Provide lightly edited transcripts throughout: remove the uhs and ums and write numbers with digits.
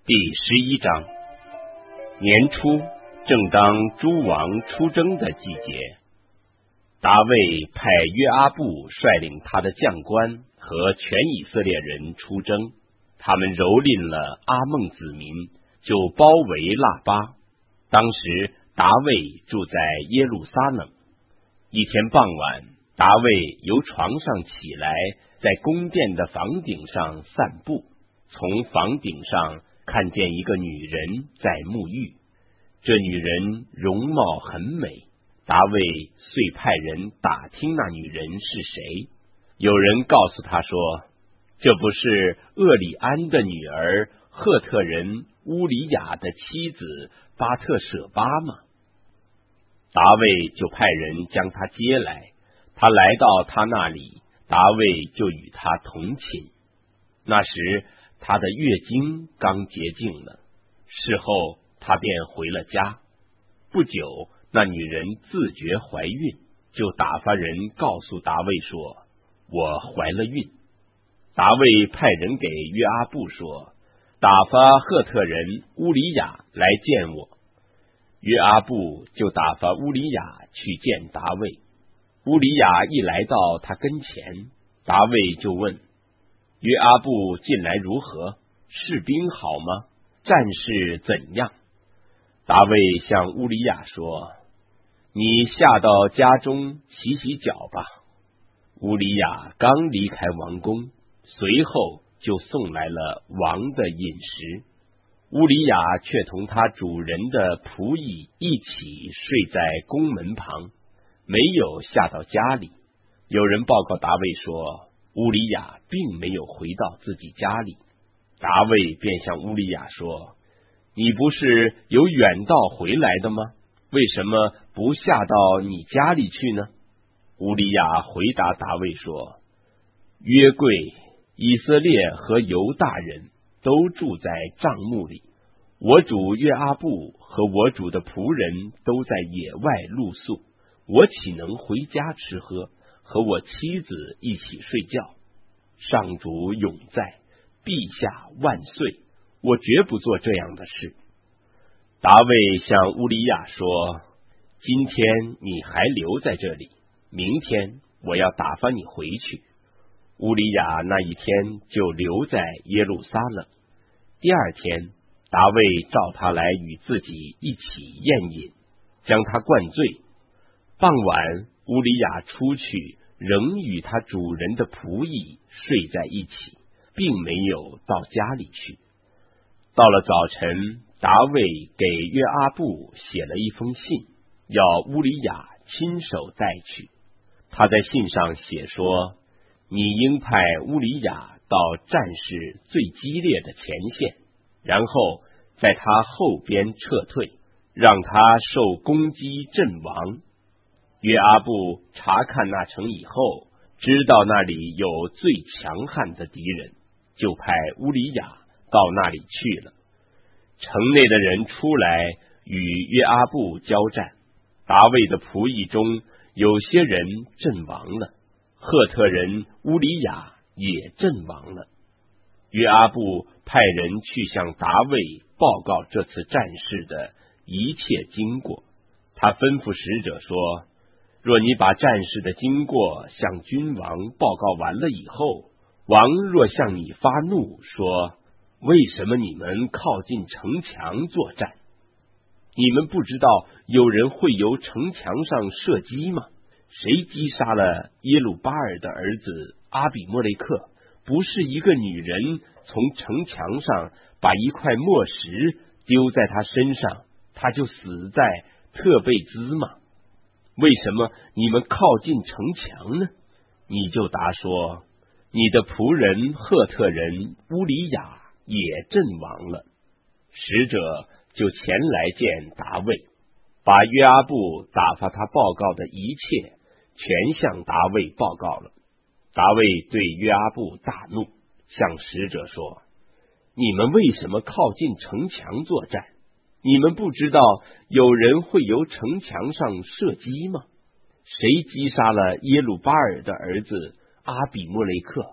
第11章。年初，正当诸王出征的季节，大卫派约阿布率领他的将官和全以色列人出征，他们蹂躏了阿孟子民，就包围喇叭。当时大卫住在耶路撒冷。一天傍晚，大卫由床上起来，在宫殿的房顶上散步，从房顶上看见一个女人在沐浴，这女人容貌很美。大卫遂派人打听那女人是谁。有人告诉他说，这不是厄里安的女儿赫特人乌里雅的妻子巴特舍巴吗？大卫就派人将她接来，他来到他那里，大卫就与他同寝。那时他的月经刚洁净了，事后他便回了家。不久，那女人自觉怀孕，就打发人告诉大卫说，我怀了孕。大卫派人给约阿布说，打发赫特人乌里雅来见我。约阿布就打发乌里雅去见大卫。乌里雅一来到他跟前，大卫就问，约阿布近来如何？士兵好吗？战事怎样？大卫向乌里雅说，你下到家中洗洗脚吧。乌里雅刚离开王宫，随后就送来了王的饮食。乌里雅却同他主人的仆役一起睡在宫门旁，没有下到家里。有人报告大卫说，乌里雅并没有回到自己家里。大卫便向乌里雅说，你不是由远道回来的吗？为什么不下到你家里去呢？乌里雅回答大卫说，约柜、以色列和犹大人都住在帐幕里，我主约阿布和我主的仆人都在野外露宿，我岂能回家吃喝，和我妻子一起睡觉？上主永在，陛下万岁，我绝不做这样的事。大卫向乌里雅说，今天你还留在这里，明天我要打发你回去。乌里雅那一天就留在耶路撒冷。第二天，大卫召他来与自己一起宴饮，将他灌醉。傍晚，乌里雅出去，仍与他主人的仆役睡在一起，并没有到家里去。到了早晨，大卫给约阿布写了一封信，要乌里雅亲手带去。他在信上写说，你应派乌里雅到战事最激烈的前线，然后在他后边撤退，让他受攻击阵亡。约阿布查看那城以后，知道那里有最强悍的敌人，就派乌里雅到那里去了。城内的人出来与约阿布交战，大卫的仆役中有些人阵亡了，赫特人乌里雅也阵亡了。约阿布派人去向大卫报告这次战事的一切经过。他吩咐使者说，若你把战事的经过向君王报告完了以后，王若向你发怒说，为什么你们靠近城墙作战？你们不知道有人会由城墙上射击吗？谁击杀了耶路巴尔的儿子阿比莫雷克？不是一个女人从城墙上把一块墨石丢在他身上，他就死在特贝兹吗？为什么你们靠近城墙呢？你就答说，你的仆人赫特人乌里雅也阵亡了。使者就前来见大卫，把约阿布打发他报告的一切全向大卫报告了。大卫对约阿布大怒，向使者说，你们为什么靠近城墙作战？你们不知道有人会由城墙上射击吗？谁击杀了耶路巴尔的儿子阿比莫雷克？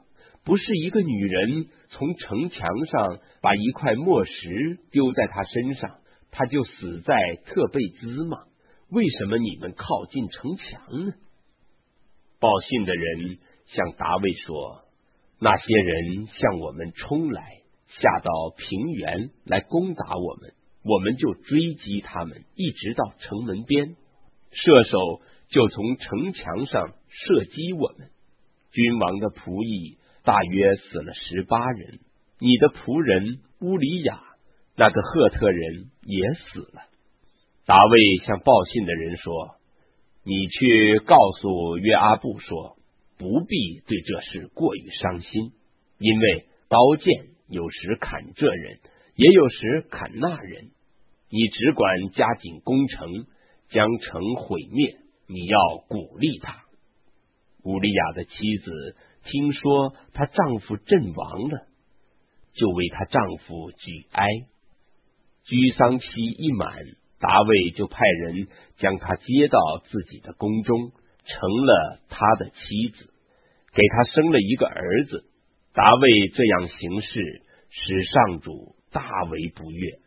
不是一个女人从城墙上把一块墨石丢在他身上，他就死在特贝兹吗？为什么你们靠近城墙呢？报信的人向大卫说，那些人向我们冲来，下到平原来攻打我们，我们就追击他们，一直到城门边，射手就从城墙上射击我们。君王的仆役大约死了18人，你的仆人乌里亚那个赫特人也死了。大卫向报信的人说，你去告诉约阿布说，不必对这事过于伤心，因为刀剑有时砍这人，也有时砍那人，你只管加紧攻城，将城毁灭，你要鼓励他。乌利亚的妻子听说她丈夫阵亡了，就为她丈夫举哀。居丧期一满，大卫就派人将她接到自己的宫中，成了他的妻子，给他生了一个儿子。大卫这样行事，使上主大为不悦。